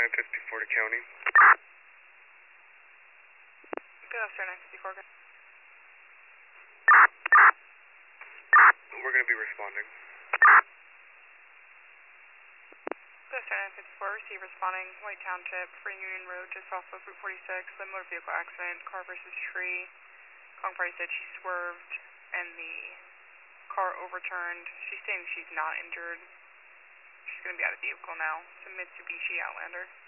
954 to county. Good officer, 954. We're going to be responding. Good officer, 954. Receive responding. White Township, Free Union Road, just off of Route 46. The motor vehicle accident, car versus tree. Calling party said she swerved and the car overturned. She's saying she's not injured. She's going to be out of the vehicle now. It's a Mitsubishi Outlander.